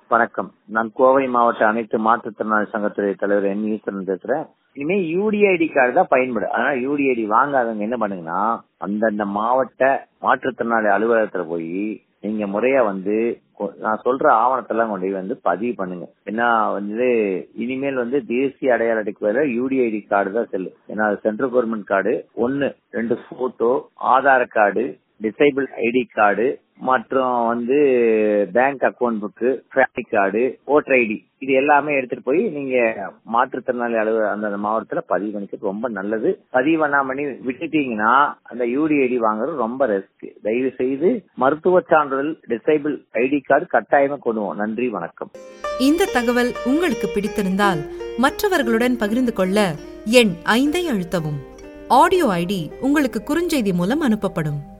வணக்கம். நான் கோவை மாவட்ட அனைத்து மாற்றுத்திறனாளி சங்கத்துறை தலைவர் என் ஈஸ்வரன் பேசுறேன். இனிமே யூடிஐடி கார்டு தான் பயன்படும். அதனால யூடிஐடி வாங்காதவங்க என்ன பண்ணுங்கன்னா, அந்தந்த மாவட்ட மாற்றுத்திறனாளி அலுவலகத்துல போய் நீங்க முறையா நான் சொல்ற ஆவணத்தெல்லாம் கொண்டு பதிவு பண்ணுங்க. ஏன்னா இனிமேல் தேசிய அடையாள அட்டைக்கு யூடிஐடி கார்டு தான் செல்லும். ஏன்னா central government card 1, 2 photo, Aadhaar card, disable ID card மற்றும் bank account book, family card, voter ID இது எல்லாமே எடுத்துட்டு போய் நீங்க மாற்றுத்திறனாளி அலுவலக அந்த மாவட்டத்துல பதிவு பண்ணிக்கிறது ரொம்ப நல்லது. பதிவு பண்ணி விட்டுட்டீங்கன்னா அந்த யூடிஐடி வாங்குறது ரொம்ப ரிஸ்க். தயவு செய்து மருத்துவ சான்றிதழ், டிசேபிள் ஐடி கார்டு கட்டாயமா கொண்டுவோம். நன்றி, வணக்கம். இந்த தகவல் உங்களுக்கு பிடித்திருந்தால் மற்றவர்களுடன் பகிர்ந்து கொள்ள எண் 5 அழுத்தவும். ஆடியோ ஐடி உங்களுக்கு குறுஞ்செய்தி மூலம் அனுப்பப்படும்.